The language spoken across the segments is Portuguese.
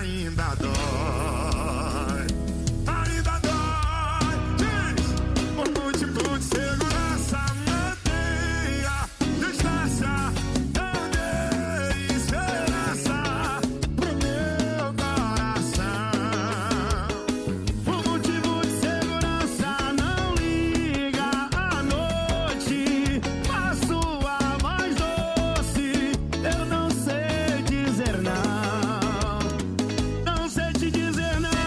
ainda dói. Ainda dói. Diz, por múltiplo de segurança, mantenha distância. Eu dei esperança pro meu coração. Por motivo de segurança, não liga à noite. A sua voz doce, eu não sei dizer não. Não sei te dizer não.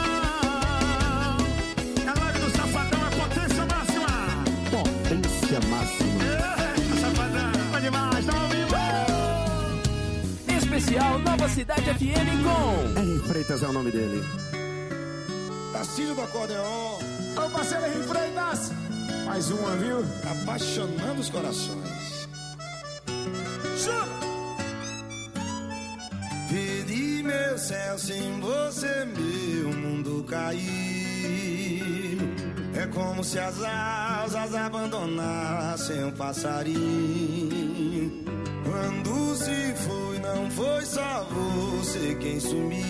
A live do Safadão é potência máxima. Potência máxima. Safadão, é demais, tá ao vivo. Especial Nova Cidade FM com Henry Freitas é o nome dele. Castilho do acordeon. Ô parceiro Henry Freitas. Mais uma, viu? Apaixonando os corações. Chama! Pedi meu céu, sem você meu mundo caiu. É como se as asas abandonassem um passarinho. Quando se foi, não foi só você quem sumiu.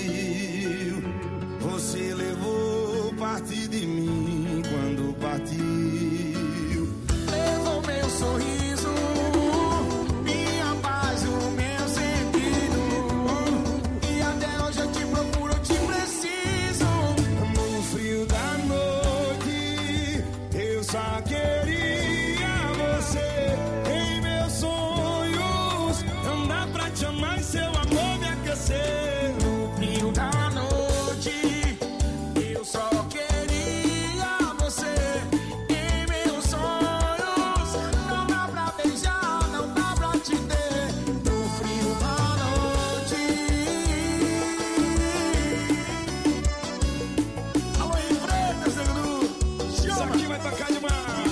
Você levou parte de mim quando partiu. Levou meu sorriso, minha paz, o meu sentido. E até hoje eu te procuro, eu te preciso. No frio da noite, eu só queria você em meus sonhos. Não dá pra te amar e seu amor me aquecer. No frio da noite, eu só queria você em meus sonhos. Não dá pra beijar, não dá pra te ter. No frio da noite. Alô, Henry Freitas, Negru. Isso Chama! aqui vai tocar demais.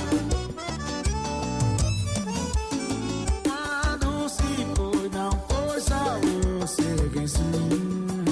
Quando se foi, não foi só você quem sumiu.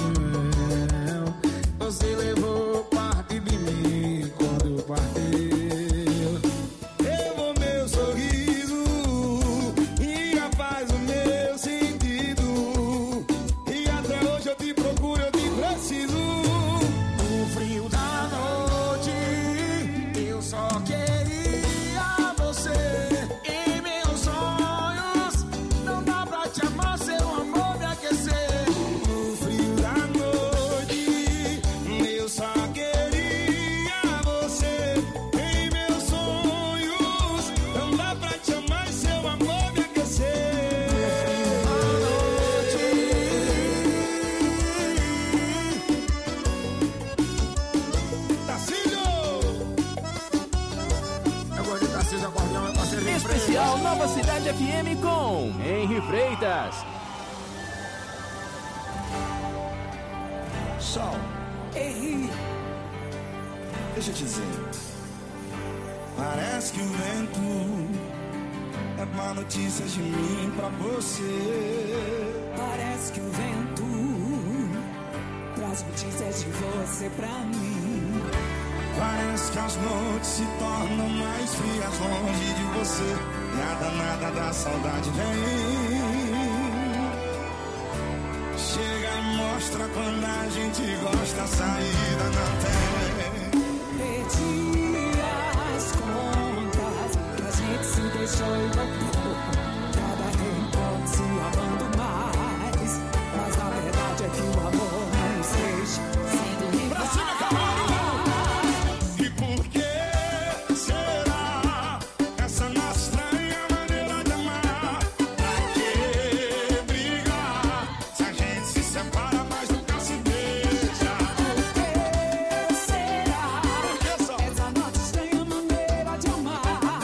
Você levou parte de mim quando partiu. Levou meu sorriso e a paz o meu sentido. E até hoje eu te procuro, eu te preciso. No frio da noite, eu só queria você em meus sonhos. Não dá pra te amar, seu amor me aquecer. No frio da noite, eu só queria você em meus sonhos. Não dá pra te amar e seu amor me aquecer. Tacílio! Agora de Tarcísio Acordeão, parceiro Henry Freitas. Especial Nova Cidade FM com Henry Freitas. Sol, Ei, deixa eu te dizer. Parece que o vento é má notícia de mim pra você. parece que o vento traz notícias de você pra mim. Parece que as noites se tornam mais frias longe de você. Nada, nada da saudade vem. Chega e mostra quando a gente gosta, a saída não tem. Perdi as contas que a gente se deixou e voltou. Cada reencontro se amando mais. Mas a verdade é que o amor não nos deixa sendo Pra cima, cavalo! E por que será essa nossa estranha maneira de amar? Pra que brigar se a gente se separa, mas nunca se beija? será Por que só? essa nossa estranha maneira de amar?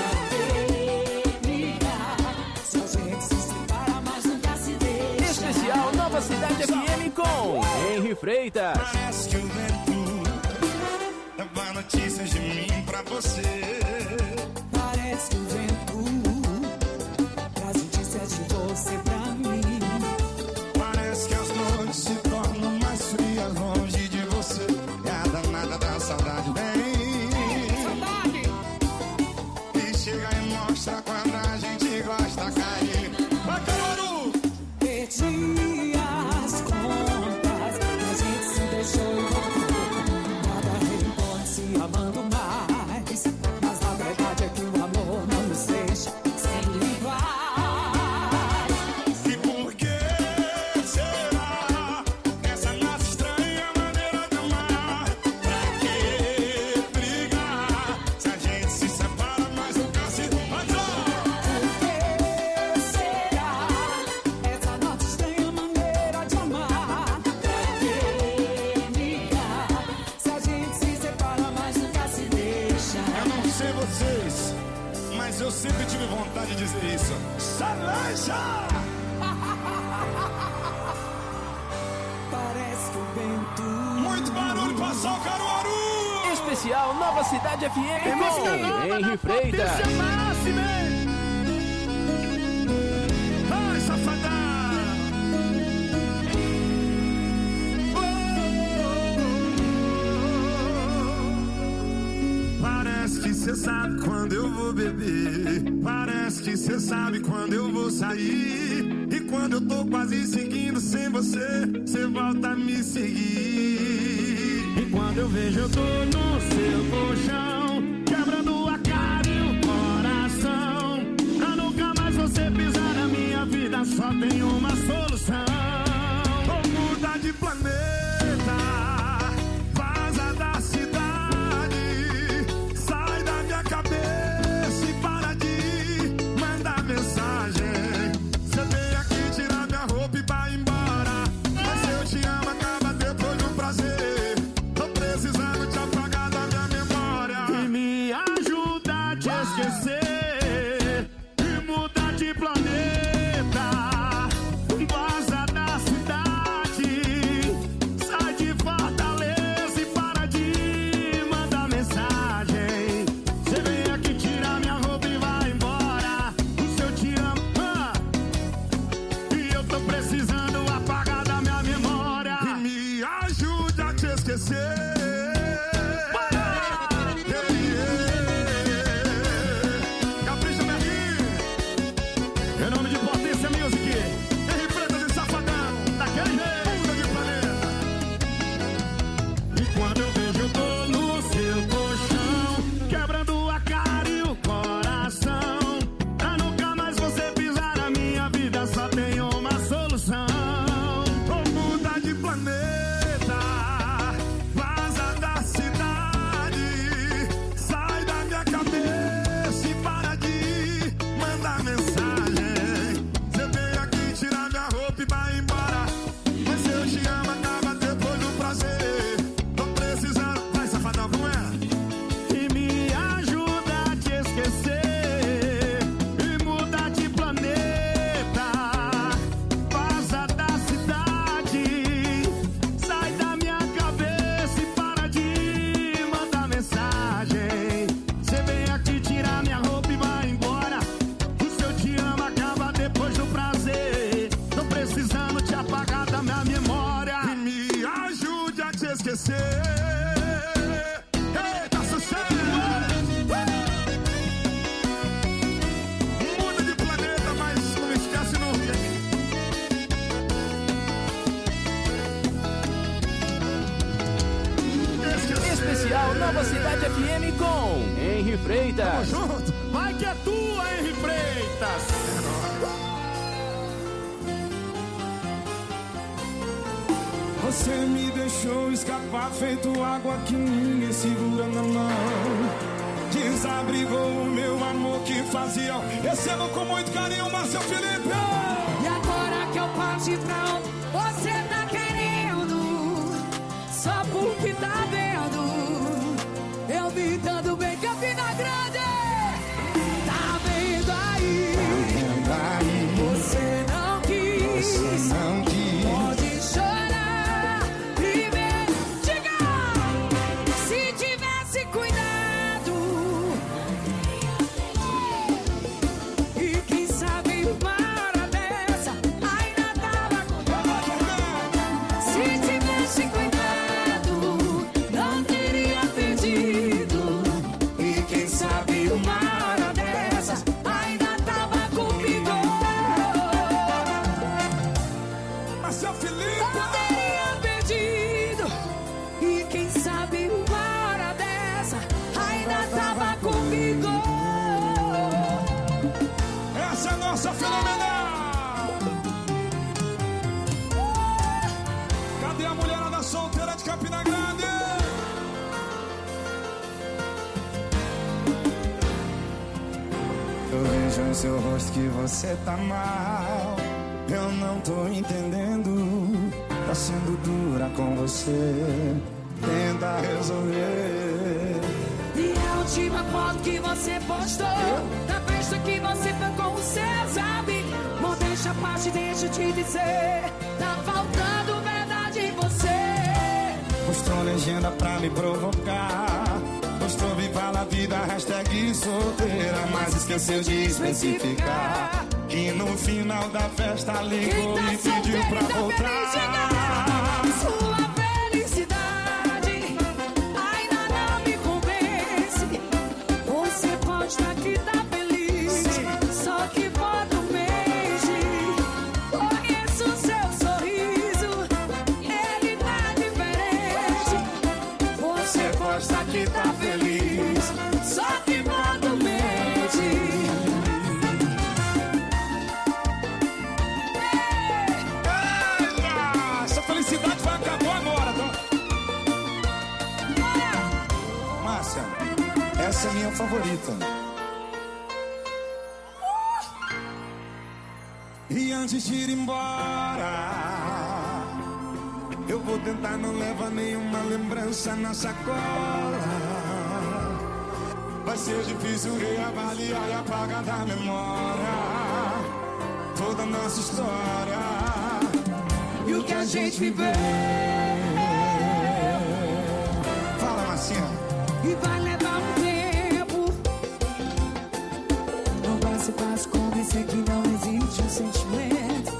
Se a gente se separa, mas nunca se deixa. Especial Nova Cidade FM com Henry Freitas. Parece que o vento leva notícias de mim pra você. Parece que o vento traz notícias de você pra mim. Parece que as noites se tornam mais frias longe de você. Nada, nada da saudade vem. E chega e mostra quando a gente gosta, cair. Vai, Caruaru! Perdi as contas dizer isso. Celeste! Parece que o vento. Muito barulho pra só o Caruaru! Especial Nova Cidade FM Música com nova Henry da Freitas. Patrícia Máxima. Ai, safadão! Parece que cê sabe quando eu vou beber. Parece que cê sabe quando eu vou sair. E quando eu tô quase seguindo sem você, cê volta a me seguir. E quando eu vejo eu tô no seu colchão, quebrando a cara e o coração. Pra nunca mais você pisar na minha vida, só tem uma solução. Vou mudar de planeta, vaza da cidade, sai da minha cabeça e para de mandar mensagem. Você vem aqui tirar minha roupa e vai embora, mas se eu te amo acaba depois do prazer. Tô precisando te apagar da minha memória. E me ajuda a te esquecer e mudar de planeta. Vaza da cidade, sai de Fortaleza e para de mandar mensagem. Você vem aqui tirar minha roupa e vai embora. O seu te amo, e eu tô precisando apagar da minha memória. E me ajude a te esquecer. Capricha, Berguinho. Em nome de Potência Music, Henry Freitas e Safadão. daquele jeito. Muda de planeta. E quando eu vejo eu tô no seu colchão, quebrando a cara e o coração. Pra nunca mais você pisar na minha vida, só tem uma solução. Vou mudar de planeta, vaza da cidade, sai da minha cabeça e para de mandar mensagem. Você vem aqui tirar minha roupa e vai embora, mas se eu te amo acaba depois do prazer. Tô precisando, vai safadão, como é? E me ajuda a te esquecer e mudar de planeta. Vaza da cidade, sai da minha cabeça e para de mandar mensagem. Você vem aqui tirar minha roupa e vai embora. O seu te amo acaba depois do prazer. Tô precisando te apagar da minha memória. E me ajude a te esquecer. Eita, sucesso! Muda de planeta, mas não esquece nunca. Esquecer. Especial Nova Cidade FM com Henry Freitas. Junto. Vai que é tua, Henry Freitas. Você me deixou escapar feito água que ninguém segura na mão. Desabrigou o meu amor que fazia. Recebo com muito carinho, Márcio Felipe. E agora que eu parti pra onde você tá querendo, só porque tá vendo, eu me dando bem Campina Grande. Tá vendo aí? Você não quis. Pode chorar primeiro. Diga! Se tivesse cuidado, e quem sabe uma hora dessa ainda tava com. Se tivesse cuidado, não teria perdido. E quem sabe uma hora dessa ainda tava comigo. Márcio Felipe. Não teria perdido. E quem sabe uma hora dessa ainda tava comigo. Essa é a nossa fenomenal. Cadê a mulherada solteira de Campina Grande? Eu vejo em seu rosto que você tá mal. Eu não tô entendendo. Tá sendo dura com você. Tenta resolver. E última foto que você postou, da festa que você foi com os seus amigos. Bom, deixa a parte, deixa eu te dizer, tá faltando verdade em você. Postou legenda pra me provocar, postou viva la vida, hashtag solteira, mas esqueceu de especificar que no final da festa ligou e pediu pra voltar. Sua felicidade ainda não me convence. Você pode estar que tá feliz, só que falta um mês. Conheço o seu sorriso, ele tá diferente. Você pode estar que tá feliz, só que falta um mês. Essa felicidade vai acabar agora, tá? Márcia, essa é a minha favorita. E antes de ir embora, eu vou tentar não levar nenhuma lembrança na sacola. Vai ser difícil reavaliar e apagar da memória toda a nossa história E o que a gente viveu. Fala, Marcinha. E vai levar um tempo. Não vai ser fácil convencer que não existe um sentimento.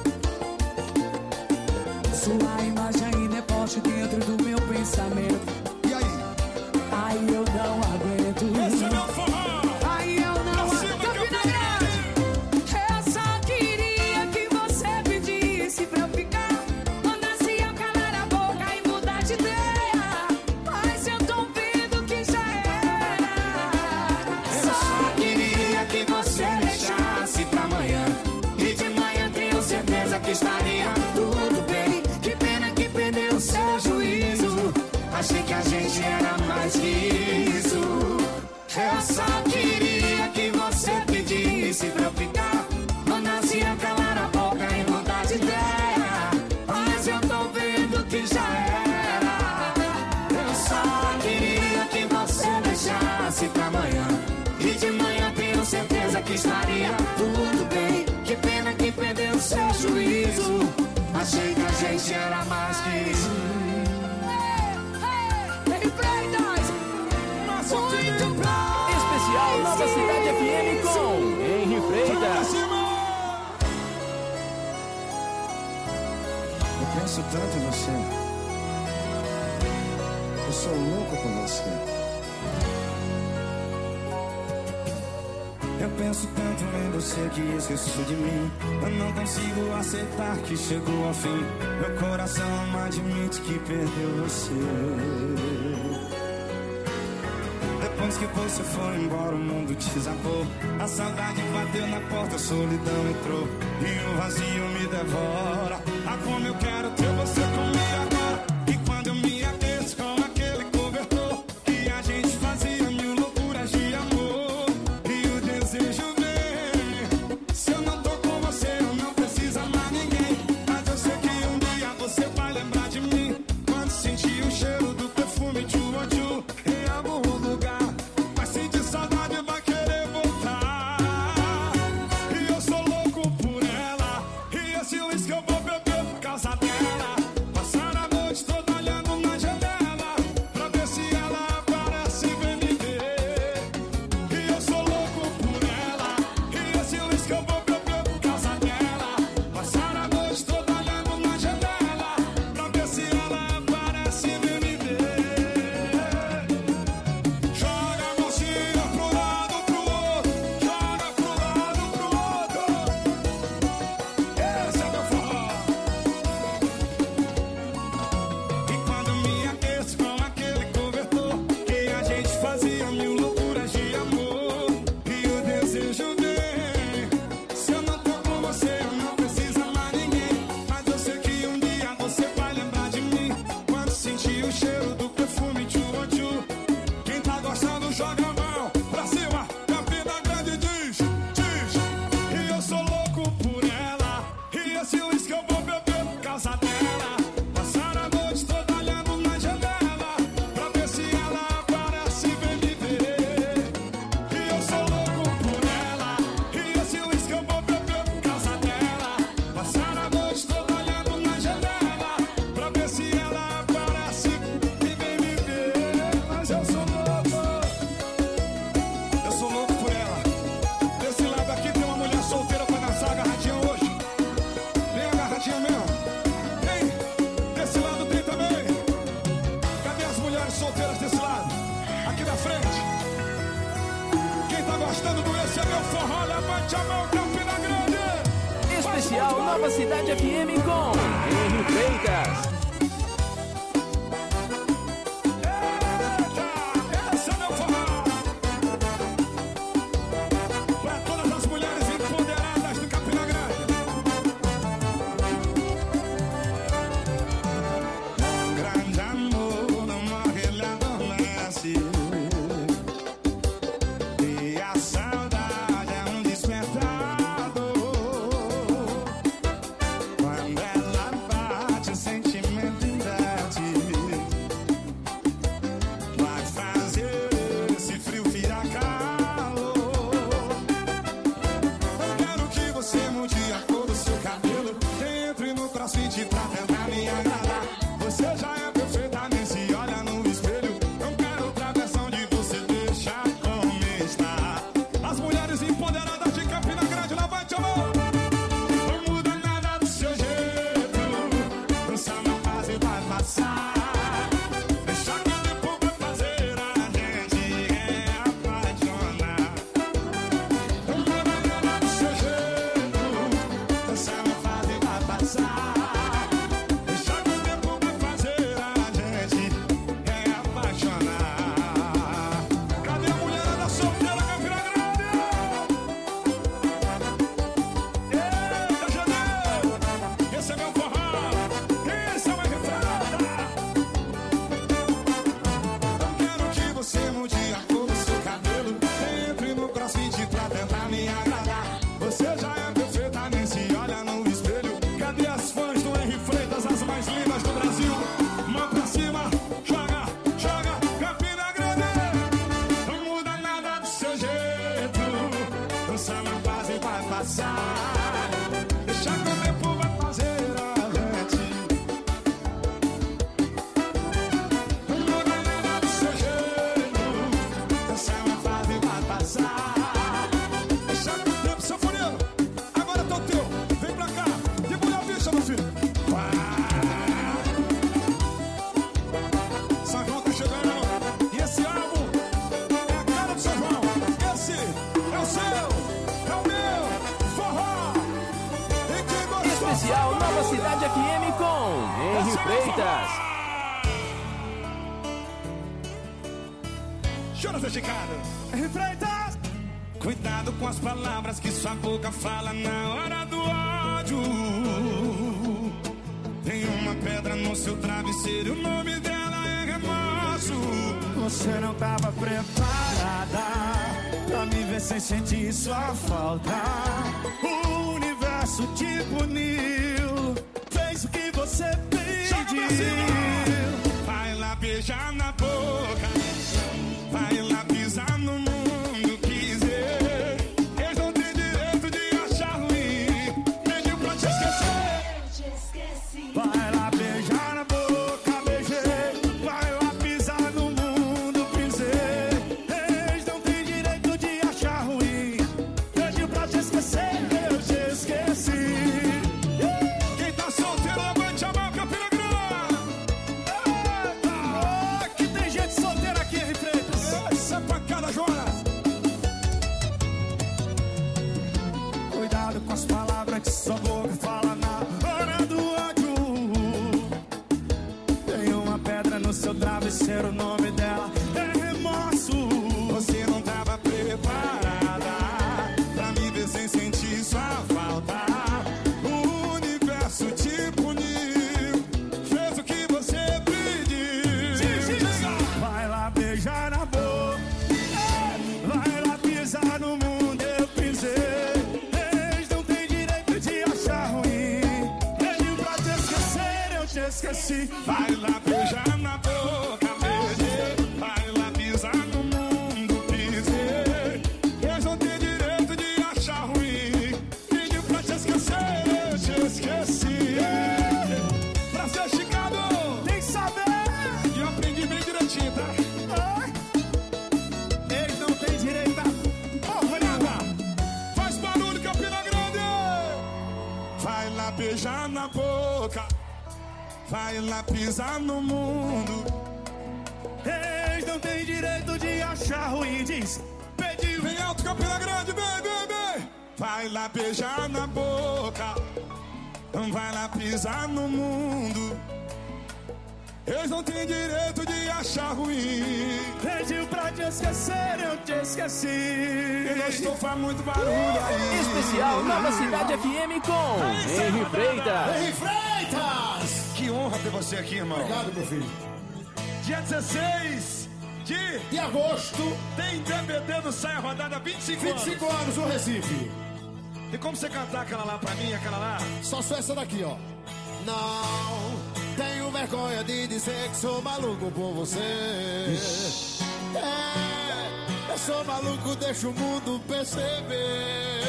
Sua imagem ainda é forte dentro do meu pensamento. E aí? Aí eu não aguento. Esse é meu forró. Aí eu não aguento. Campina Grande. Eu só queria que você pedisse pra eu ficar. Mandasse eu calar a boca e mudar de ideia. Mas eu tô vendo que já era. Eu só queria que você deixasse pra amanhã. E de manhã tenho certeza que estaria tudo bem. Que pena que perdeu o seu juízo. Achei que a gente era mais que isso. Eu só queria que você pedisse pra eu ficar. Mandasse eu calar a boca e mudar de ideia. Mas eu tô vendo que já era. Eu só queria que você deixasse pra amanhã. E de manhã tenho certeza que estaria tudo bem. Que pena que perdeu o seu juízo. Achei que a gente era mais que isso. Muito bom. Especial Nova Cidade FM com Henry Freitas. Eu penso tanto em você. Eu sou louco por você. Eu penso tanto em você que esqueço de mim. Eu não consigo aceitar que chegou ao fim. Meu coração não admite que perdeu você. Depois que você foi embora, o mundo desabou. A saudade bateu na porta, a solidão entrou. E o vazio me devora. Ah, como eu quero ter você comigo agora. E quando eu me aqueço com aquele cobertor, que a gente fazia mil loucuras de amor. E o desejo vem. Se eu não tô com você, eu não preciso amar ninguém. Mas eu sei que um dia você vai lembrar de mim. Quando sentir o cheiro do perfume de Tchu em algum lugar. Passar a Nova Cidade FM com Henry Freitas. Esse é meu forró. Pra todas as mulheres empoderadas de Campina Grande. Um grande amor não morre, ele adormece. E a saudade é um despertador. Quando ela bate, o sentimento inverte. Vai fazer esse frio virar calor. Eu quero que você mude a cor do seu cabelo. Entre no crossfit pra tentar me agradar. Você já é perfeita, nem se olha no espelho. Não quero outra versão de você, deixa como está. As mulheres empoderadas de Campina Grande, levante a mão. Não muda nada do seu jeito. Dança na fase vai passar. Deixa que o tempo vai fazer a gente apaixonar. Não muda nada do seu jeito. Dança na fase vai passar. Deixa que o tempo vai fazer a gente apaixonar. Cadê a mulherada solteira, Campina Grande? Eita, janeiro! Esse é meu forró. Esse é o Henry Freitas. Eu quero que você mude a cor do seu cabelo. Entre no crossfit pra tentar me agradar. Você já é perfeita, nem se olha no espelho. Cadê as fãs do Henry Freitas, as mais lindas do Brasil? Mão pra cima, joga, joga, Campina Grande. Não muda nada do seu jeito. Dança na fase vai passar. Deixa que o tempo vai fazer a gente. Não muda nada do seu jeito. Dança na fase vai passar. Deixa que o tempo, sanfoneiro. Agora tô teu. Vem pra cá. Debulha a bicha, meu filho. São João tá chegando. E esse álbum é a cara do São João. Esse é o seu, é o meu forró. E quem gostou, Especial Nova Cidade FM com Henry Freitas. Jonas Esticado. Henry Freitas. Cuidado com as palavras que sua boca fala na hora do ódio. Tem uma pedra no seu travesseiro, o nome dela é remorso. Você não tava preparada pra me ver sem sentir sua falta. O universo te puniu, fez o que você pediu. Vai lá beijar na boca, vai lá pisar no mundo, quiser. Eles não têm direito de achar ruim. Pediu pra te esquecer. Vai lá beijar na boca, beijei. Vai lá pisar no mundo, pisei. Eles não têm direito de achar ruim. Pediu pra te esquecer, eu te esqueci. Quem tá solteiro, levante a mão, Campina Grande. Eita, que tem gente solteira aqui, Henry Freitas. Essa é pra cada Jonas. Cuidado com as palavras que sua boca fala na hora do ódio. Tem uma pedra no seu travesseiro, o nome dela é remorso. Você não tava preparada pra me ver sem sentir sua falta. O universo te puniu, fez o que você pediu. Vai lá beijar na boca, vai lá pisar no mundo, eu pisei. Eles não têm direito de achar ruim. Pediu pra te esquecer, eu te esqueci. Vai lá beijar na boca, beijei. Vai lá pisar no mundo, pisei. Eles não têm direito de achar ruim. Pediu pra te esquecer, eu te esqueci. Pra ser Chicago, tem que saber. E eu aprendi bem direitinho, tá? Eles não têm direito a porra nada. Faz barulho, Campina Grande. Vai lá beijar na boca, vai lá pisar no mundo. Eles não têm direito de achar ruim. Diz, pediu, vem alto, Campina Grande, vem, vem, vem. Vai lá beijar na boca, vai lá pisar no mundo. Eles não têm direito de achar ruim. Pediu pra te esquecer, eu te esqueci. E não estou fazendo muito barulho aí. Especial Nova Cidade FM com Henry Freitas. Henry Freitas! Que honra ter você aqui, irmão. Obrigado, meu filho. Dia 16 De agosto, tem DVD do Saia Rodada 25 anos no Recife. E como você cantar aquela lá pra mim, aquela lá? Só essa daqui, ó. Não tenho vergonha de dizer que sou maluco por você. Eu sou maluco, deixa o mundo perceber.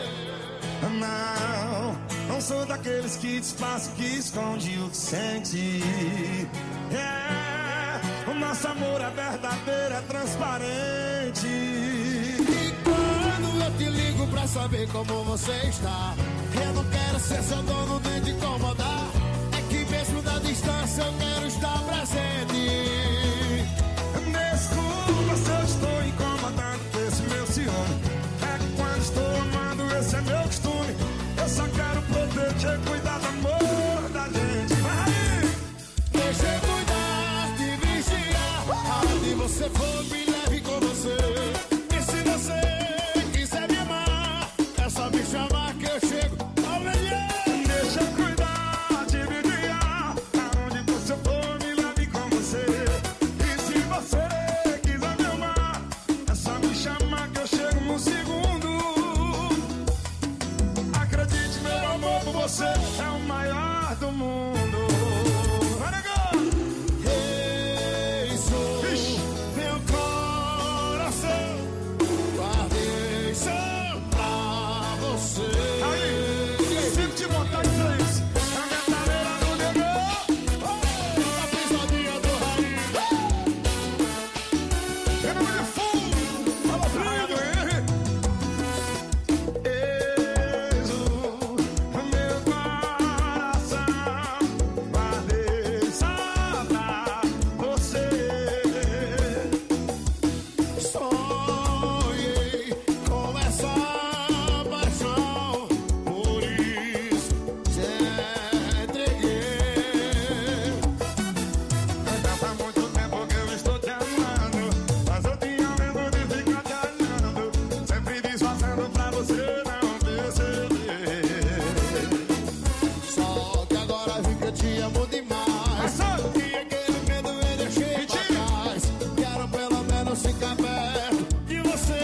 Não sou daqueles que disfarça, que esconde o que sente. O nosso amor é verdadeiro, é transparente. E quando eu te ligo pra saber como você está, eu não quero ser seu dono nem te incomodar. É que mesmo na distância eu quero estar presente. Desculpa se eu estou incomodando com esse meu ciúme. É que quando estou amando, esse é meu costume. Eu só quero proteger, cuidar do amor da gente. Vai! Deixa eu cuidar, te vigiar. Aonde você for, me leve com você. E se você quiser me amar, é só me chamar que eu chego ao melhor. Deixa eu cuidar, te vigiar. Aonde você for, me leve com você. E se você quiser me amar, é só me chamar que eu chego no segundo. Acredite, meu amor por você é o maior do mundo. Vai, negão! Eis o meu coração, guardei só pra você. Aí, sempre te montar em três. A metaleira do negão. A pisadinha do Rainha. Em nome de fundo. Alô, Praia do Henry. Eis o meu coração, guardei só pra você. Sonhei com essa paixão, por isso te entreguei. Já faz muito tempo que eu estou te amando, mas eu tinha medo de ficar te olhando, sempre disfarçando pra você não perceber. Só que agora vi que eu te amo demais. E aquele medo eu deixei pra trás. Quero pelo menos ficar perto de você.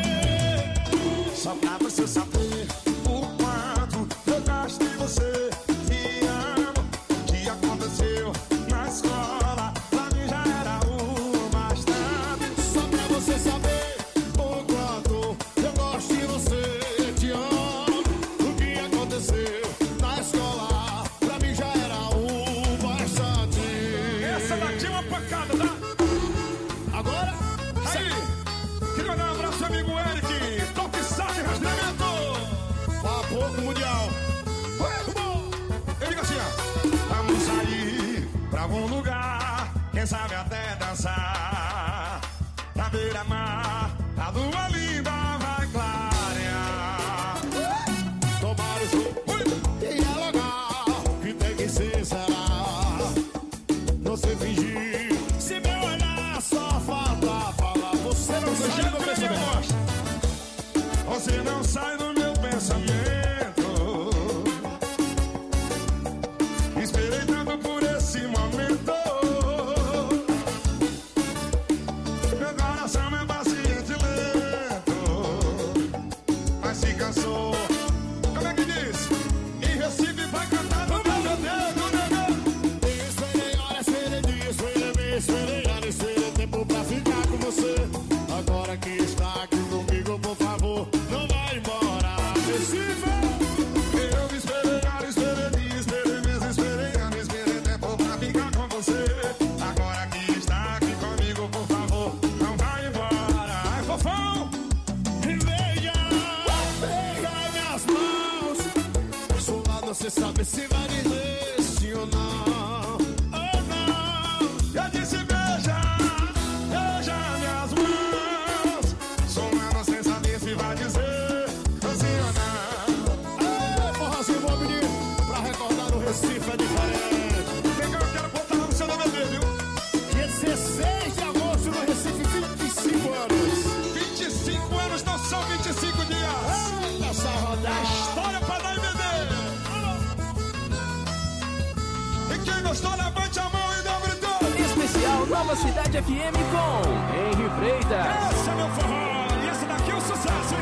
Só pra você saber o quanto eu gosto de você. Te amo. O que aconteceu na escola pra mim já era o bastante. Só pra você saber o quanto eu gosto de você. Te amo. O que aconteceu na escola pra mim já era o bastante. Essa daqui é uma pancada, tá? Agora, Aí, queria mandar um abraço pro amigo Eric. Toque saque, rastreamento. a pouco mundial. Ele diga assim, ó. Vamos sair pra algum lugar, quem sabe até dançar. Na beira-mar, a lua linda vai clarear. Tomar o jogo e dialogar. Que tem que ser, será? Não se fingir. Se meu olhar só falta falar, você não sai do meu pensamento. Você não sai do meu pensamento. Esperei tanto por esse momento. Meu coração é paciente e lento, mas se cansou. Como é que diz? Em Recife vai cantar no meu dedo, negão. Esperei horas, esperei dias, esperei meses, esperei anos, esperei tempo pra ficar com você. Agora que está aqui comigo, por favor, não vai embora. Recife! Eu esperei horas, esperei dias, esperei meses, esperei anos, esperei tempo pra ficar com você. Agora que está aqui comigo, por favor, não vai embora. Ai, fofão! Veja, pega minhas mãos. Sua você sabe se vai dizer sim ou não. Oh, não. Eu disse beija, beija minhas mãos. Somando sem saber se vai dizer sim ou não. Ei, forrozinho bom, menino. Pra Nova Cidade FM com Henry Freitas. Esse é meu forró, e esse daqui é um sucesso,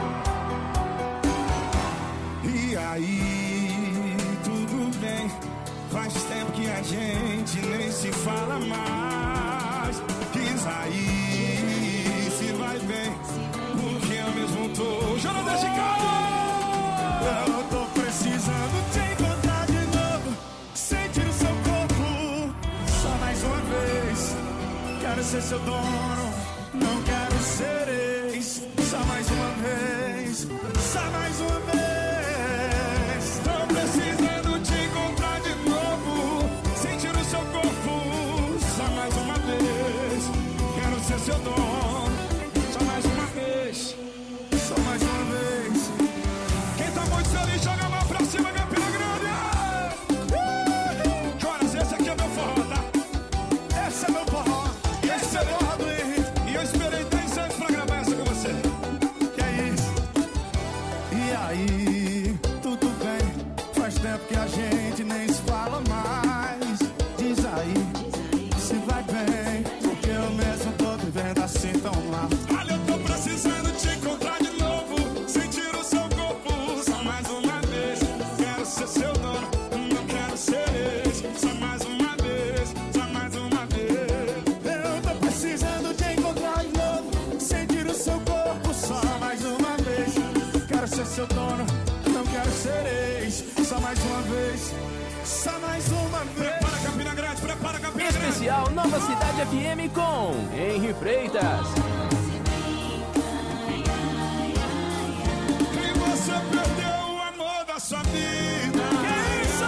hein? E aí, tudo bem? Faz tempo que a gente nem se fala mais. Diz aí, se vai bem, porque eu mesmo tô chorando de cara. Eu tô precisando te encontrar de novo, sentir o seu corpo, só mais uma vez. Quero ser seu dono, não quero ser ex. Só mais uma vez, só mais uma vez. Tô precisando te encontrar de novo, sentir o seu corpo, só mais uma vez. Quero ser seu dono, só mais uma vez, só mais uma vez. Quem tá muito feliz, joga a mão pra cima, Campina Grande. Jonas, esse aqui é meu forró, tá? Esse é meu forró, esse é meu forró do Henrique. E eu esperei 10 anos pra gravar essa com você. Que é isso? E aí, tudo bem? Faz tempo que a gente nem se fala mais. Diz aí, se vai bem, porque eu mesmo tô vivendo assim tão mal. Olha, eu tô precisando te encontrar de novo, sentir o seu corpo, só mais uma vez. Quero ser seu dono, não quero ser ex. Só mais uma vez, só mais uma vez. Eu tô precisando te encontrar de novo, sentir o seu corpo, só mais uma vez. Quero ser seu dono, não quero ser ex. Só mais uma vez, só mais uma vez. Prepara Campina Grande, prepara Campina Grande. Especial Nova Cidade FM com Henry Freitas. E você perdeu o amor da sua vida. Que isso?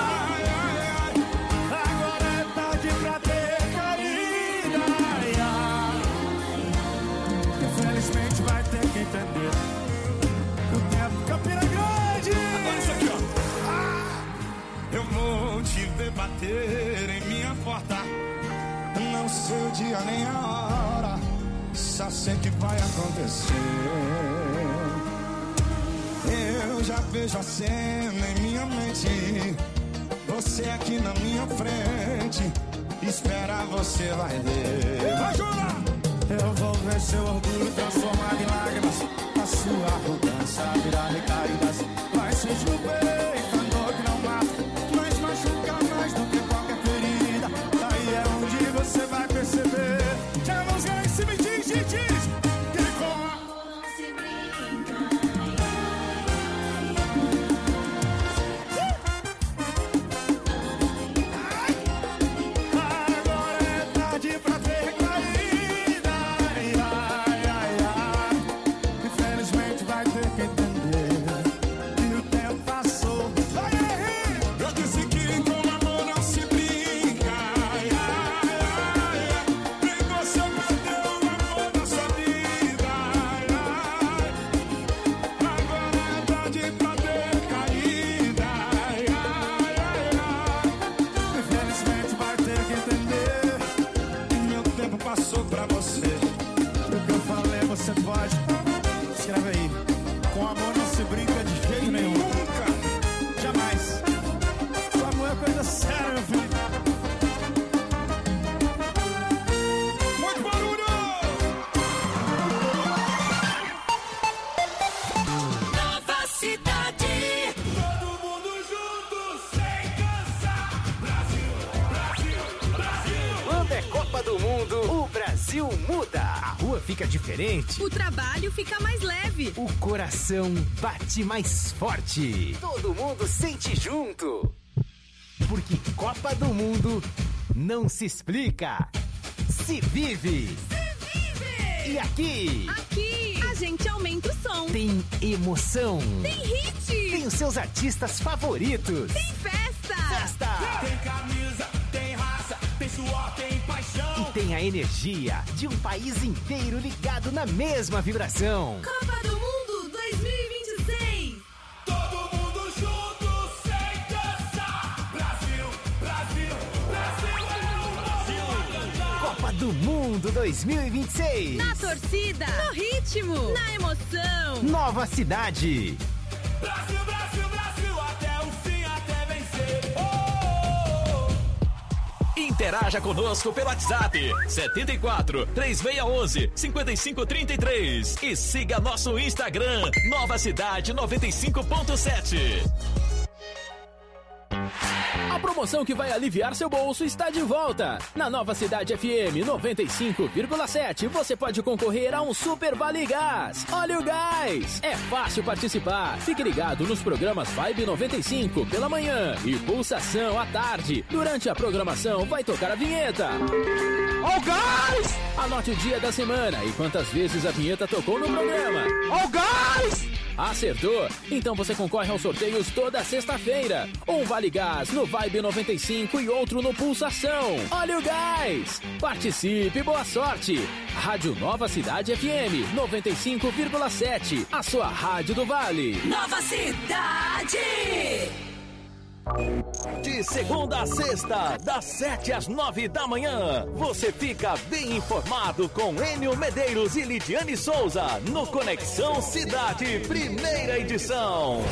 Agora é tarde pra ter caída. Infelizmente vai ter que entender. O tempo Campina Grande. Agora isso aqui, ó. Eu vou te ver bater em minha porta. Não sei o dia nem a hora, só sei que vai acontecer. Eu já vejo a cena em minha mente, você aqui na minha frente. Espera, você vai ver. Vai, Jura! Eu vou ver seu orgulho transformado em lágrimas, a sua arrogância virar recaídas. Vai se chover, a que não mata, mas machuca mais do que qualquer ferida. Daí é onde você vai perceber. Já vamos ganhar esse diz, que ele corra. Agora é tarde pra ter caída. Infelizmente vai ter que entender que o tempo passou. Vai, Henrique! Eu disse que com amor não se brinca. Nem você perdeu o amor da sua vida. Agora é tarde pra ter caída. Infelizmente vai ter que entender que meu tempo passou pra você. O que eu falei você pode. Escreve aí. Com amor não se brinca de jeito nenhum. Nunca. Jamais. O amor é coisa séria, meu filho. Muito barulho! Nova Cidade. Todo mundo junto, sem cansar. Brasil, Brasil, Brasil. Quando é Copa do Mundo, o Brasil muda. A rua fica diferente, O trabalho fica mais leve. o coração bate mais forte. Todo mundo sente junto. Porque Copa do Mundo não se explica, se vive. E aqui Aqui, a gente aumenta o som. tem emoção, Tem hit. tem os seus artistas favoritos. Tem festa. Festa! Tem camisa, tem raça, tem suor, tem paixão. E tem a energia de um país inteiro ligado na mesma vibração. Copa do Mundo 2026. Todo mundo junto, sem cansar. Brasil, Brasil, Brasil, Brasil a cantar. Copa do Mundo 2026. Na torcida, no ritmo, na emoção. Nova Cidade. Brasil, Brasil, Brasil, até o fim, até vencer. Interaja conosco pelo WhatsApp 74 3611 5533 e siga nosso Instagram Nova Cidade 95.7. A promoção que vai aliviar seu bolso está de volta. Na Nova Cidade FM 95,7 você pode concorrer a um Super Vale Gás. Olha o gás! É fácil participar. Fique ligado nos programas Vibe 95 pela manhã e Pulsação à tarde. Durante a programação vai tocar a vinheta. Ó o gás! Anote o dia da semana e quantas vezes a vinheta tocou no programa. Ó o gás! Acertou? Então você concorre aos sorteios toda sexta-feira. Um Vale Gás no Vibe 95 e outro no Pulsação. Olha o gás! Participe, boa sorte! Rádio Nova Cidade FM 95,7. A sua rádio do Vale. Nova Cidade! De segunda a sexta, das 7 às 9 da manhã, você fica bem informado com Enio Medeiros e Lidiane Souza no Conexão Cidade, primeira edição.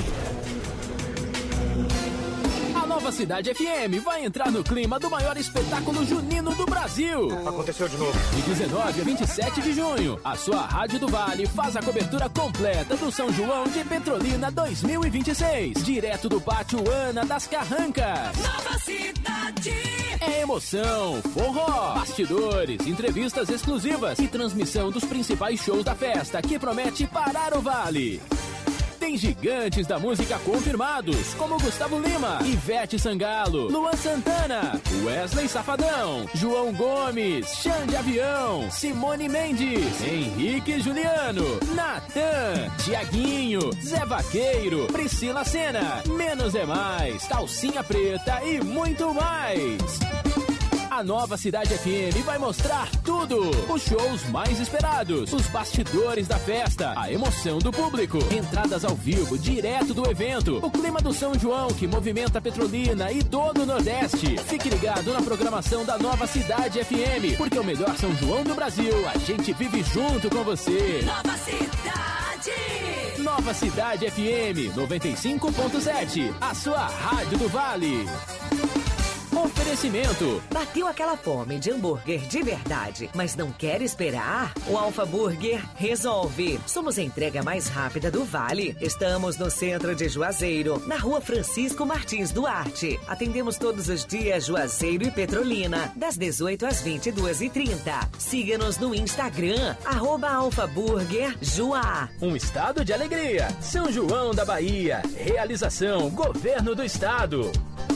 A Nova Cidade FM vai entrar no clima do maior espetáculo junino do Brasil. Aconteceu de novo. De 19 a 27 de junho, a sua Rádio do Vale faz a cobertura completa do São João de Petrolina 2026. Direto do Pátio Ana das Carrancas. Nova Cidade! É emoção, forró, bastidores, entrevistas exclusivas e transmissão dos principais shows da festa que promete parar o Vale. Tem gigantes da música confirmados, como Gustavo Lima, Ivete Sangalo, Luan Santana, Wesley Safadão, João Gomes, Xande Avião, Simone Mendes, Henrique Juliano, Natan, Tiaguinho, Zé Vaqueiro, Priscila Sena, Menos é Mais, Calcinha Preta e muito mais. A Nova Cidade FM vai mostrar tudo. Os shows mais esperados, os bastidores da festa, a emoção do público, entradas ao vivo direto do evento, o clima do São João que movimenta Petrolina e todo o Nordeste. Fique ligado na programação da Nova Cidade FM, porque o melhor São João do Brasil, a gente vive junto com você. Nova Cidade! Nova Cidade FM 95.7, a sua rádio do Vale. Oferecimento. Bateu aquela fome de hambúrguer de verdade, mas não quer esperar? O Alfa Burger resolve. Somos a entrega mais rápida do Vale. Estamos no centro de Juazeiro, na rua Francisco Martins Duarte. Atendemos todos os dias Juazeiro e Petrolina, das 18 às 22h30. Siga-nos no Instagram, @alfaburgerjuá. Um estado de alegria. São João da Bahia. Realização Governo do Estado.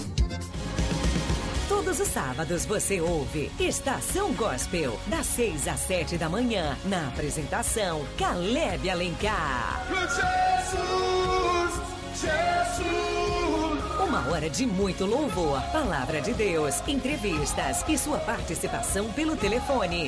Todos os sábados você ouve Estação Gospel, das 6 às 7 da manhã, na apresentação Caleb Alencar. Jesus, Jesus. Uma hora de muito louvor, palavra de Deus, entrevistas e sua participação pelo telefone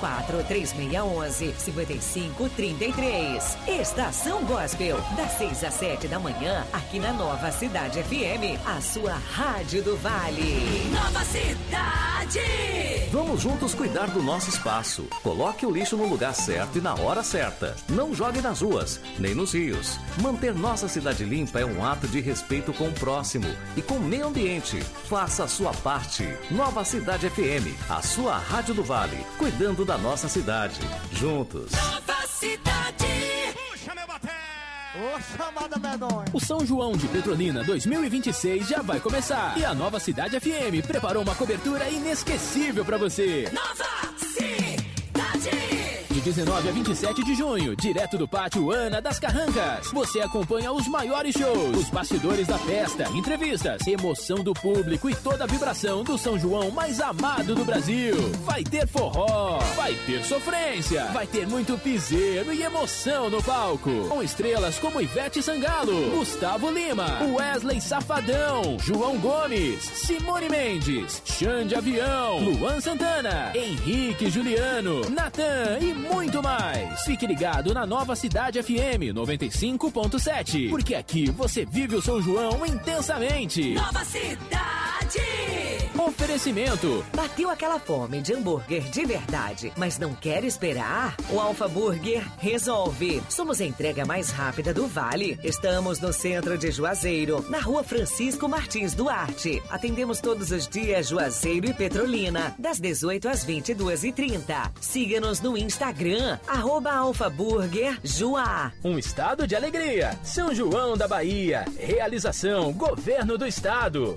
74-3611-5533. Estação Gospel, das 6 às 7 da manhã, aqui na Nova Cidade FM, a sua rádio do Vale. Nova Cidade! Vamos juntos cuidar do nosso espaço. Coloque o lixo no lugar certo e na hora certa. Não jogue nas ruas, nem nos rios. Manter nossa cidade limpa é um ato de respeito com o próximo e com o meio ambiente. Faça a sua parte. Nova Cidade FM, a sua rádio do Vale, cuidando da nossa cidade. Juntos. Nova Cidade! Puxa, meu baté! Ô, chamada medonha. O São João de Petrolina 2026 já vai começar. E a Nova Cidade FM preparou uma cobertura inesquecível pra você. Nova Cidade! De 19 a 27 de junho, direto do Pátio Ana das Carrancas, você acompanha os maiores shows, os bastidores da festa, entrevistas, emoção do público e toda a vibração do São João mais amado do Brasil. Vai ter forró, vai ter sofrência, vai ter muito piseiro e emoção no palco. Com estrelas como Ivete Sangalo, Gustavo Lima, Wesley Safadão, João Gomes, Simone Mendes, Xande Avião, Luan Santana, Henrique Juliano, Natan e muito mais. Fique ligado na Nova Cidade FM 95.7, porque aqui você vive o São João intensamente. Nova Cidade! Oferecimento. Bateu aquela fome de hambúrguer de verdade, mas não quer esperar? O Alfa Burger resolve. Somos a entrega mais rápida do Vale. Estamos no centro de Juazeiro, na Rua Francisco Martins Duarte. Atendemos todos os dias Juazeiro e Petrolina, das 18 às 22h30. Siga-nos no Instagram, @alfaburgerjuá. Um estado de alegria. São João da Bahia. Realização Governo do Estado.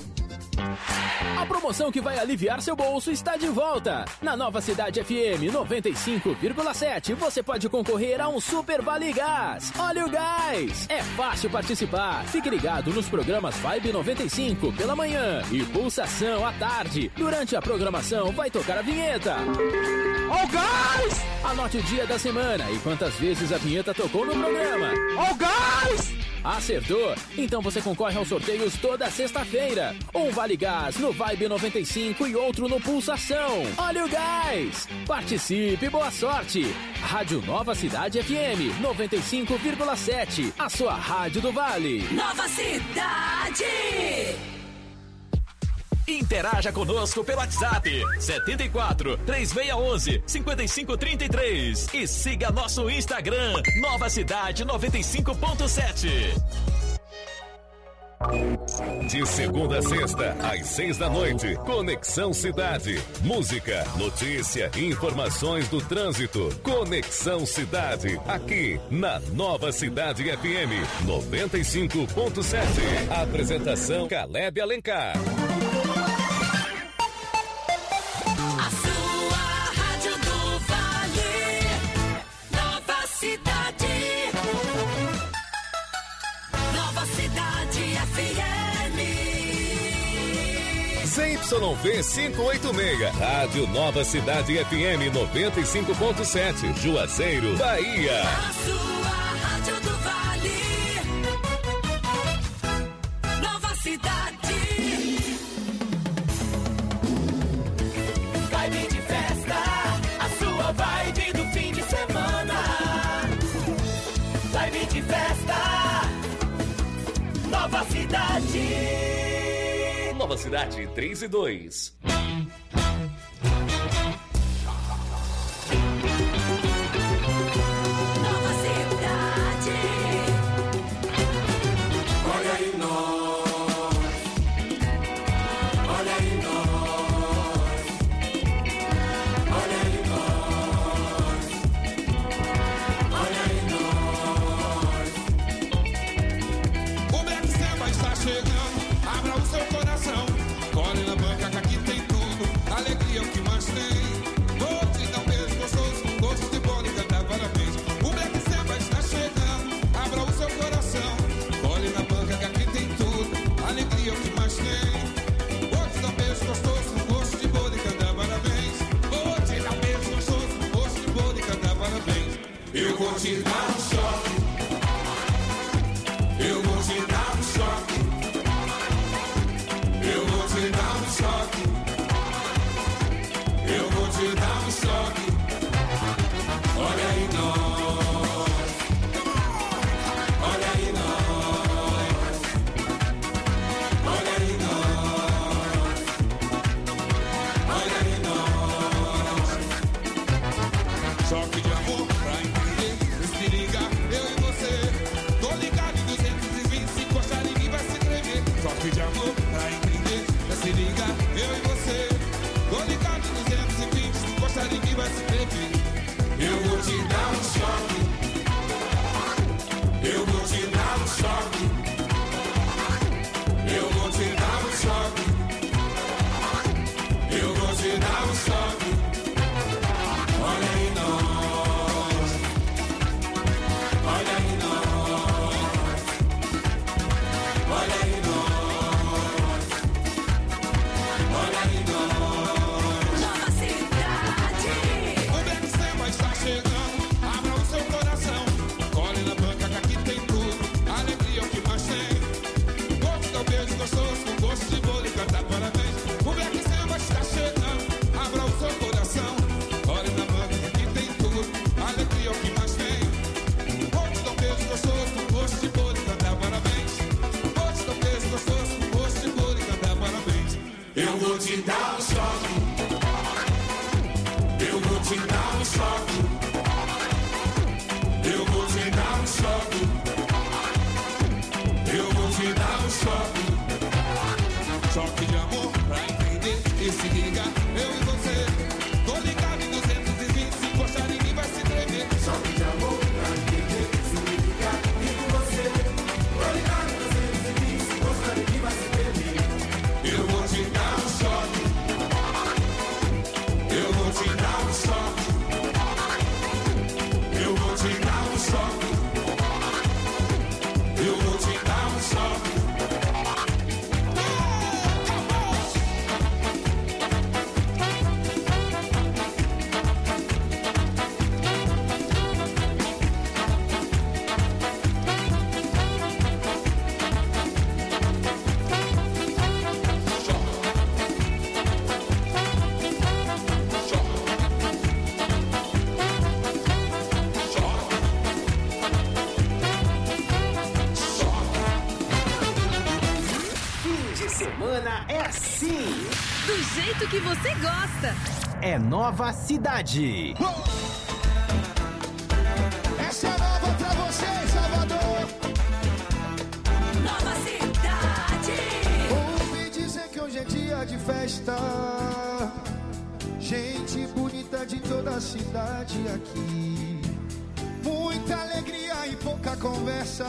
A promoção que vai aliviar seu bolso está de volta. Na Nova Cidade FM 95,7 você pode concorrer a um Super Vale Gás. Olha o gás! É fácil participar. Fique ligado nos programas Vibe 95 pela manhã e Pulsação à tarde. Durante a programação vai tocar a vinheta. Ó o gás! Anote o dia da semana e quantas vezes a vinheta tocou no programa. Ó o gás! Acertou? Então você concorre aos sorteios toda sexta-feira. Um Vale Gás no Vibe 95 e outro no Pulsação. Olha o gás! Participe, boa sorte! Rádio Nova Cidade FM 95,7. A sua rádio do Vale. Nova Cidade! Interaja conosco pelo WhatsApp 74 3611 5533 e siga nosso Instagram Nova Cidade 95.7. De segunda a sexta, às 6 da noite, Conexão Cidade. Música, notícia, informações do trânsito. Conexão Cidade, aqui na Nova Cidade FM 95.7. Apresentação Caleb Alencar. ZYV 586, Rádio Nova Cidade FM 95.7, Juazeiro, Bahia. A sua rádio do Vale. Nova Cidade. Vibe de festa, a sua vibe do fim de semana. Vibe de festa, Nova Cidade. Nova Cidade 3 e 2. Nova Cidade. Olha aí nós. Olha aí nós. Olha aí nós. Olha aí nós. O Black Samba está chegando. Abra o seu coração. Colhe na banca que aqui tem tudo. Alegria é o que mais tem. Vou te dar um beijo gostoso. Gosto de bola e cantar parabéns. O Black Samba está chegando. Abra o seu coração. Colhe na banca que aqui tem tudo. Alegria é o que mais tem. Vou te dar um beijo gostoso. Gosto de bola e cantar parabéns. Vou te dar um beijo gostoso. Gosto de bola e cantar parabéns. Eu vou te dar um choque. Eu vou te dar um choque. Eu vou te dar um choque. Eu vou te dar um choque. Olha aí nós. Olha aí nós. Olha aí nós. Olha aí nós. Choque de amor pra entender. Se liga, eu e você. Tô ligado em 220. Se encostar em mim vai se tremer. Choque de amor pra entender. Se liga, eu e você. Tô ligado em 220. Se encostar em mim vai se tremer. Eu vou te dar um choque. Eu vou te dar um choque. Eu vou te dar um choque. Eu vou te dar um choque. Olha aí nós. Olha aí nós. Olha aí nós. Olha aí nós. Nova Cidade. O Black Samba está chegando. te dar um choque. Eu vou te dar um choque. Eu vou te dar um choque. Eu vou te dar um choque. Choque de amor pra entender e se liga. Eu e você, tô ligado em 220. Se encostar em mim vai se tremer. Choque de amor pra entender, se liga. E com você, tô ligado em 220. Se encostar em mim vai se tremer. Eu vou te dar um choque. Eu vou te dar um choque. Eu vou te dar um choque. Eu vou te dar um choque. Semana é assim, do jeito que você gosta. É Nova Cidade. Essa é nova pra você, Salvador. Nova Cidade. Ouvi dizer que hoje é dia de festa. Gente bonita de toda a cidade aqui. Muita alegria e pouca conversa.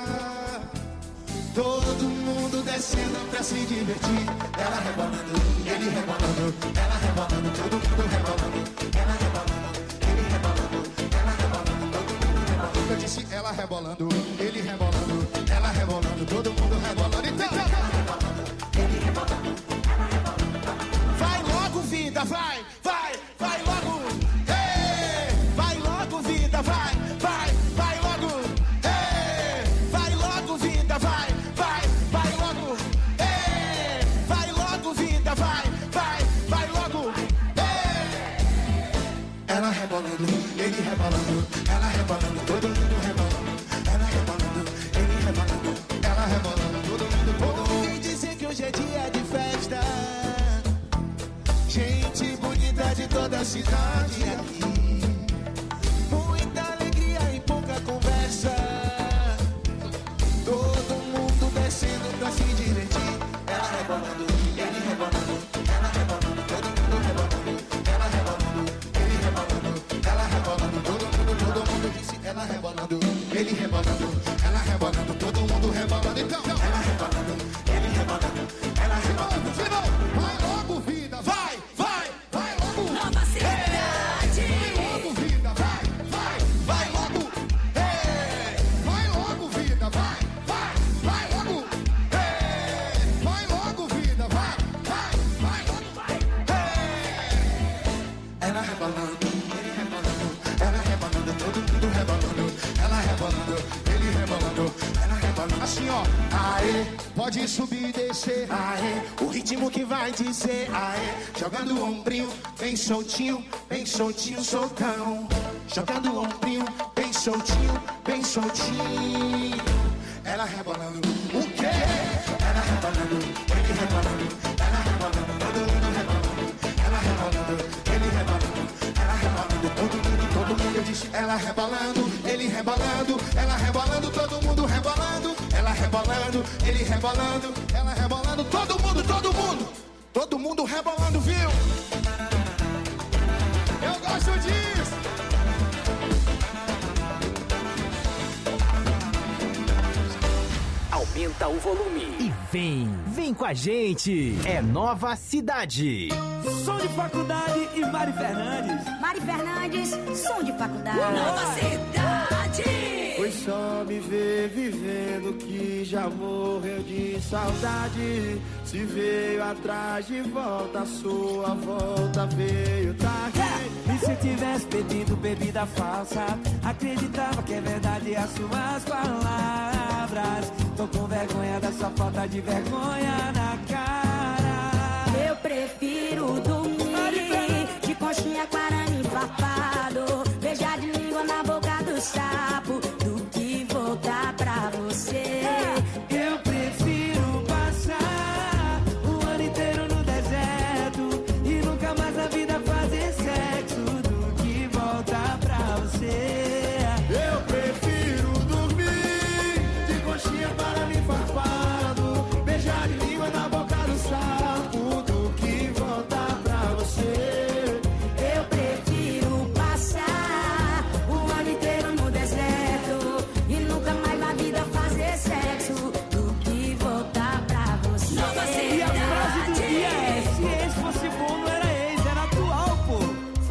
Todo mundo descendo pra se divertir. Ela rebolando, ele rebolando. Ela rebolando, todo mundo rebolando. Ela rebolando, ele rebolando. Ela rebolando, todo mundo rebolando. Eu disse ela rebolando, ele rebolando. Ela rebolando, todo mundo rebolando. Então, ela rebolando, ele rebolando. Ela rebolando. Vai logo, vida, vai, vai, vai logo. Ei, vai logo, vida, vai, vai, vai logo. Ei, vai logo, vida, vai. Ela rebolando, ele rebolando, ela rebolando, todo mundo rebolando. Ela rebolando, ele rebolando, ela rebolando, todo mundo. Ouvi dizer que hoje é dia de festa. Gente bonita de toda a cidade aqui. Muita alegria e pouca conversa. Todo mundo descendo pra se divertir. Ela rebolando, ele rebolando, ela rebolando, todo mundo rebolando. Ela rebolando, ele rebolando, ela rebolando, todo mundo disse. Ela rebolando, ele rebolando, ela rebolando, todo mundo rebolando. Então, ela rebolando, ele rebolando, ela rebolando. Vai logo, vida, vai, vai, vai logo. Nova Cidade. Vai logo, vida, vai, vai, vai logo. Ei, vai logo, vida, vai, vai, vai logo. Ei, vai logo, vida, vai, vai, vai logo. Ei. Ela rebolando, ele rebolando, ela rebolando, todo mundo rebolando. Ela rebolando, ele rebolando, ela rebolando. Assim, ó, aê, pode subir e descer, aê, o ritmo que vai dizer, aê, jogando o ombrinho, bem soltinho, soltão. Jogando o ombrinho, bem soltinho, ela rebolando, o quê? Ela rebolando, ele rebolando, ela rebolando, todo mundo rebolando. Ela rebolando, ele rebolando, ela rebolando, todo mundo disse. Ela rebolando, ele rebolando, ela rebolando, todo mundo rebolando. Ela rebolando, ele rebolando, ela rebolando, todo mundo rebolando, viu? Eu gosto disso. Aumenta o volume e vem com a gente. É Nova Cidade. Som de faculdade e Mari Fernandes. Mari Fernandes, som de faculdade. Nova Cidade. Foi só me ver vivendo que já morreu de saudade. Se veio atrás de volta, a sua volta veio tarde. E se tivesse bebido bebida falsa, acreditava que é verdade as suas palavras. Tô com vergonha dessa falta de vergonha na cara. Eu prefiro dormir de conchinha com arame farpado, beijar de língua na boca do sapo, do que voltar pra você. Eu prefiro passar o ano inteiro no deserto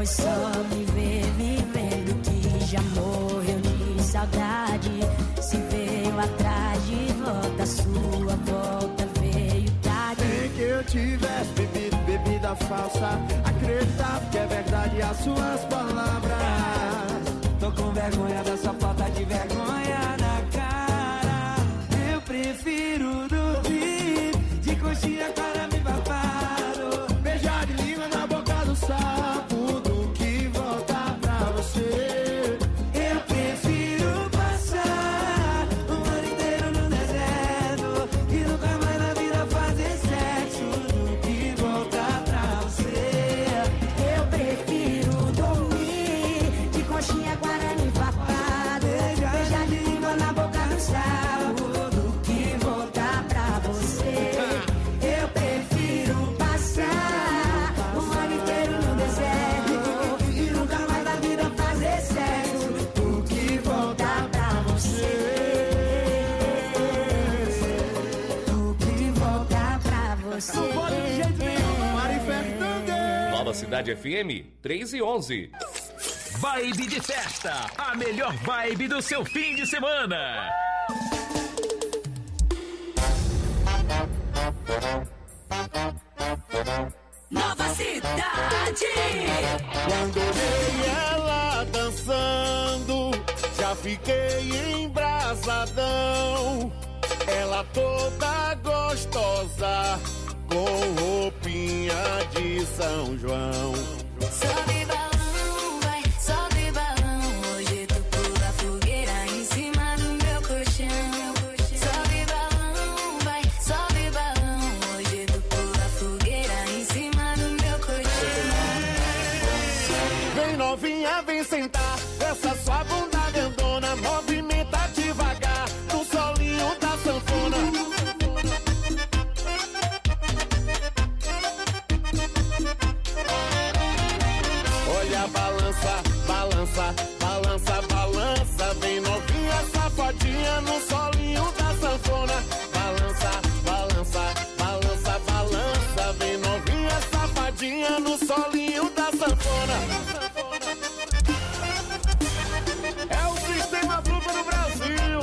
foi só me ver vivendo que já morreu de saudade. Se veio atrás de volta, sua volta veio tarde. Nem que eu tivesse bebido bebida falsa, acreditava que é verdade as suas palavras. Tô com vergonha dessa falta de vergonha na cara. Eu prefiro dormir de coxinha para me babado. Beijar de língua na boca do sapo do que voltar pra você. Eu prefiro passar um ano inteiro no deserto e nunca mais na vida fazer sexo do que voltar pra você. Eu prefiro dormir de coxinha guarani papado, beijar de língua na boca do sapo do que voltar pra você. Eu prefiro passar um ano inteiro no deserto e nunca mais na vida fazer sexo do que voltar pra você. Do que voltar pra você. Não pode de jeito nenhum, Mari Fernandes. Nova Cidade FM 3:11. Vibe de festa, a melhor vibe do seu fim de semana. Nova Cidade. Quando olhei ela dançando, já fiquei embrasadão. Ela toda gostosa, com roupinha de São João. Sobe balão, vai, sobe balão. Hoje tu pula fogueira em cima do meu colchão. Sobe balão, vai, sobe balão. Hoje tu pula fogueira em cima do meu colchão. Vem novinha, vem sentar. Essa sua bunda grandona, movimenta devagar no solinho da sanfona. Olha, balança, balança, balança, balança. Vem novinha, safadinha no solinho da sanfona. Balança, balança, balança, balança. Vem novinha, safadinha no solinho da sanfona. É o sistema Blupa do Brasil.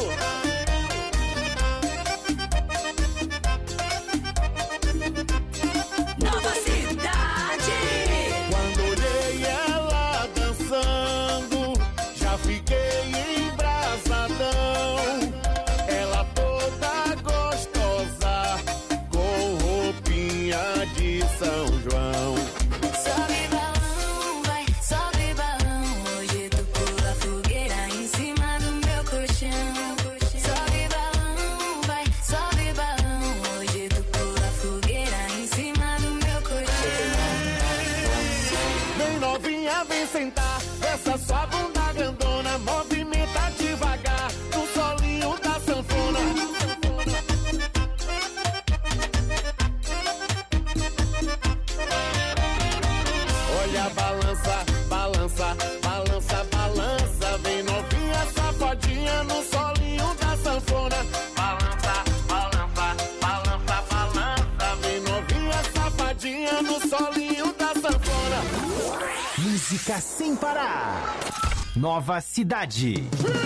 Nova Cidade. Quando olhei ela dançando, já fiquei embrasadão. Ela toda gostosa, com roupinha de São João. Sobe balão, vai, sobe balão. Hoje tu pula fogueira em cima do meu colchão. Sobe balão, vai, sobe balão. Hoje tu pula fogueira em cima do meu colchão. Vem novinha, vem sentar. Essa sua bunda grandona, movimenta devagar no solinho da sanfona. Olha, balança, balança, balança, balança. Vem novinha, safadinha no solinho da sanfona. Balança, balança, balança, balança. Vem novinha, safadinha no solinho da sanfona. Música sem parar. Nova Cidade.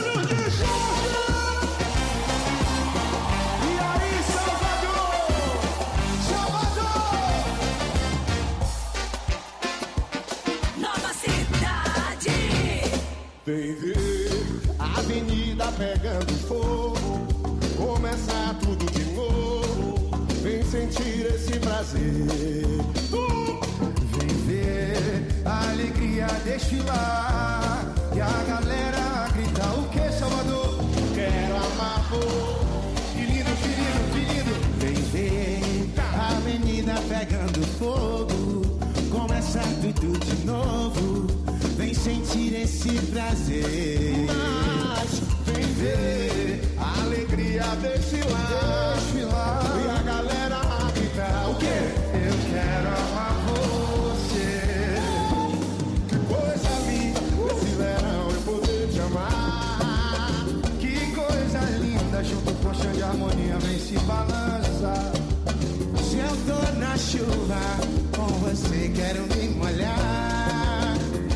Nova Cidade. Vem ver a avenida pegando fogo, começa tudo de novo. Vem sentir esse prazer. Vem ver a alegria desfilar e a galera grita: o que, Salvador? Quero amar, pô. Que lindo, que lindo, que lindo. Vem ver a avenida pegando fogo, começa tudo de novo. Vem sentir esse prazer. Mas vem ver a alegria desfilar e a galera grita: o quê? Eu quero amar você. Que coisa linda esse verão eu poder te amar. Que coisa linda, junto com chão de harmonia vem se balança. Se eu tô na chuva, com você quero me molhar.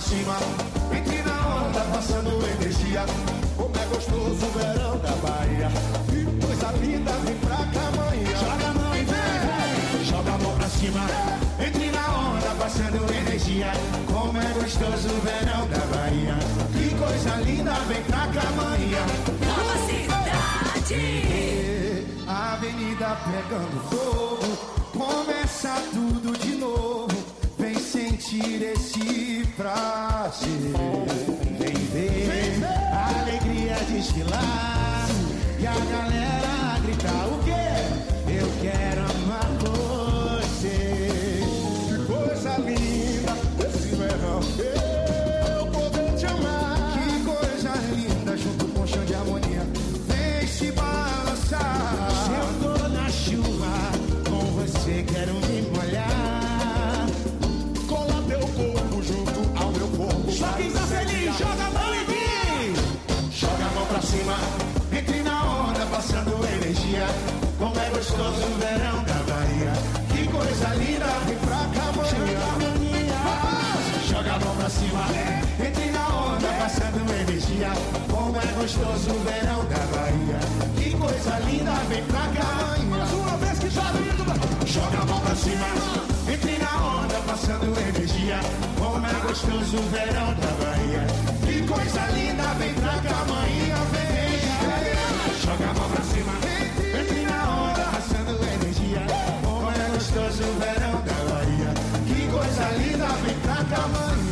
cima, entre na onda, passando energia. Como é gostoso o verão da Bahia. Que coisa linda, vem pra cá, manhã. Joga a mão e vem, joga a mão pra cima, entre na onda, passando energia. Como é gostoso o verão da Bahia. Que coisa linda, vem pra cá, manhã. Nova cidade. A avenida pegando fogo, começa tudo de novo. Vem sentir esse prazer, vem ver a alegria desfilar e a galera gritar o quê? Eu quero amar você. Que coisa linda esse verão, eu poder te amar. Que coisa linda junto com o chão de harmonia. Vem se balançar. Se eu tô na chuva, com você quero me molhar. Cola teu corpo junto ao meu corpo. Só quem tá feliz, joga a mão e vem. Joga a mão pra cima, entre na onda, passando energia. Como é gostoso o verão da Bahia. Que coisa linda, vem pra cá, manhã. Joga a mão pra cima, entre na onda, passando energia. Como é gostoso o verão da Bahia. Que coisa linda, vem pra cá, manhã. Mais uma vez que joga lindo. Joga a mão pra cima, entre na onda, passando energia. Como é gostoso o verão da Bahia. Que coisa linda, vem pra cá, manhã. Vem, joga a mão pra cima, entre na onda, passando energia. Como é gostoso o verão da Bahia. Que coisa linda, vem pra cá, manhã.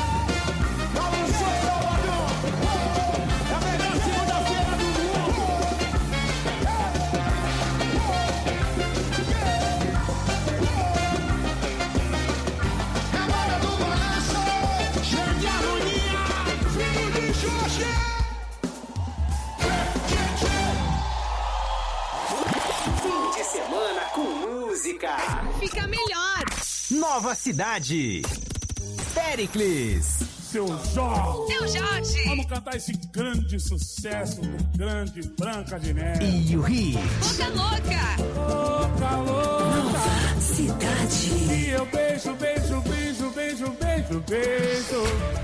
Semana com música. Fica melhor. Nova cidade. Péricles. Seu Jorge. Seu Jorge. Vamos cantar esse grande sucesso do grande Branca de Neve. E o Rio. Boca louca. Boca louca. Nova cidade. E eu beijo, beijo, beijo, beijo, beijo, beijo.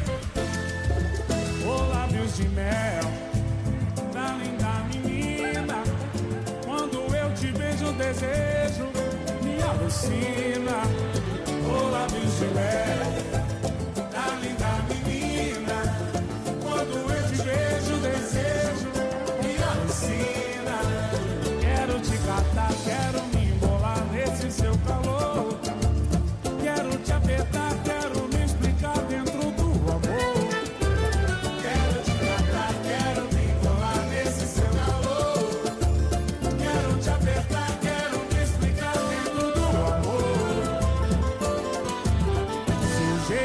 Oh, lábios de mel da linda menina. Quando eu te vejo, o desejo me alucina. Oh, lábios de mel da linda menina. Quando eu te vejo, o desejo me alucina. Quero te catar, quero me embolar nesse seu calor. Quero te apertar, quero me explicar dentro do amor. Quero te catar, quero me embolar nesse seu calor. Quero te apertar, quero me explicar dentro do amor. Se o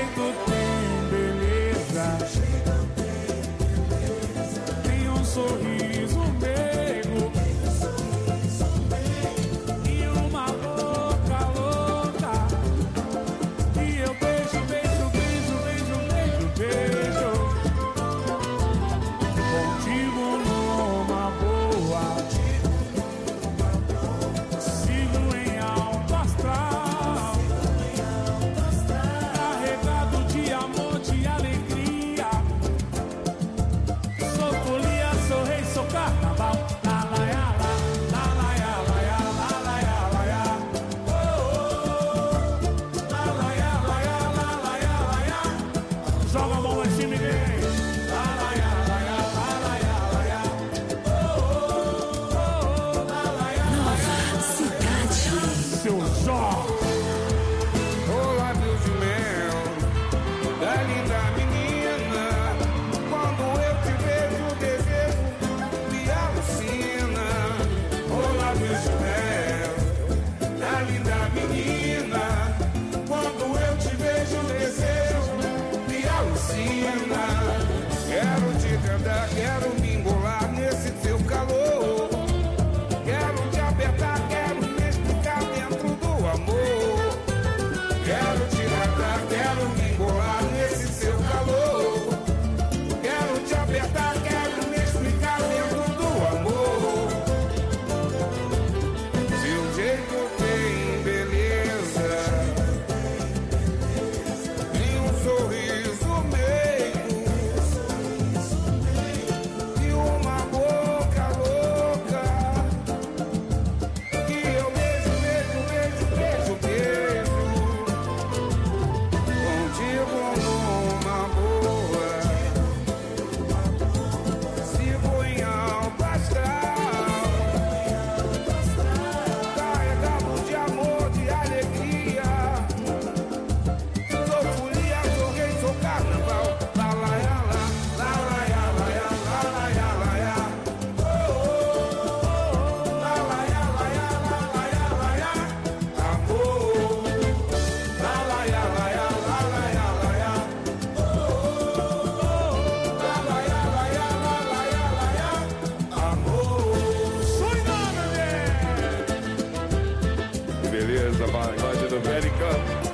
pagode do Pericão.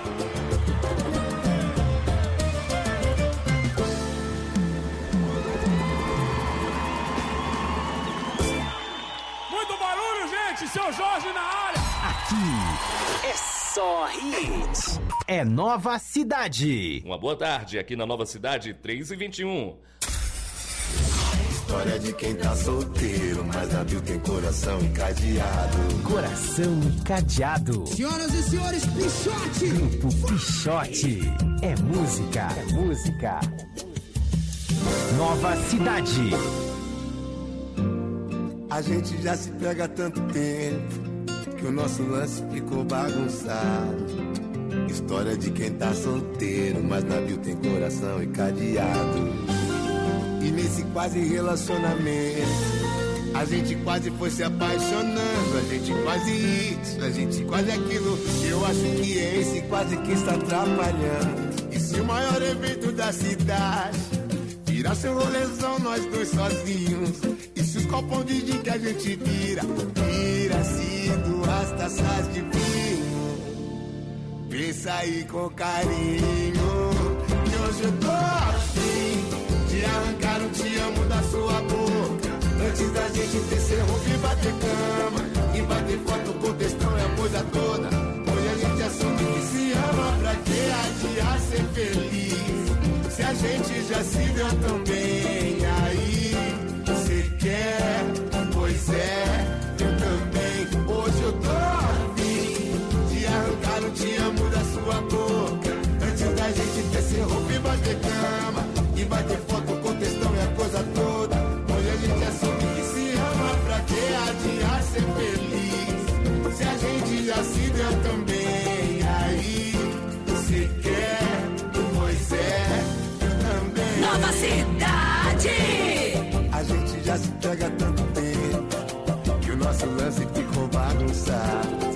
Muito barulho, gente! Seu Jorge na área! Aqui é só hits. É Nova Cidade. Uma boa tarde, aqui na Nova Cidade, 3h21. História de quem tá solteiro, mas abriu tem coração encadeado. Coração encadeado. Senhoras e senhores, Pichote! Grupo Pichote. É música. É música. Nova Cidade. A gente já se pega há tanto tempo que o nosso lance ficou bagunçado. História de quem tá solteiro, mas navio tem coração encadeado. E nesse quase relacionamento, a gente quase foi se apaixonando. A gente quase isso, a gente quase aquilo. Eu acho que é esse quase que está atrapalhando. E se o maior evento da cidade virar seu rolezão, nós dois sozinhos? E se os copão de gin que a gente vira-se duas taças de vinho? Pensa aí com carinho, que hoje eu tô afim de arrancar um te amo da sua boca. Antes da gente descer roupa e bater cama, e bater foto com textão e a coisa toda. Hoje a gente assume que se ama, pra que adiar ser feliz? Se a gente já se deu tão bem, aí cê quer? Pois é, eu também. Hoje eu tô afim de arrancar um te amo da sua boca. Antes da gente descer roupa e bater cama, e bater foto com textão e a coisa toda. Hoje a gente assume que se ama, pra que adiar ser feliz? Se a gente já se deu tão bem, aí cê quer? Pois é, eu também. Nova Cidade! A gente já se pega há tanto tempo que o nosso lance ficou bagunçado.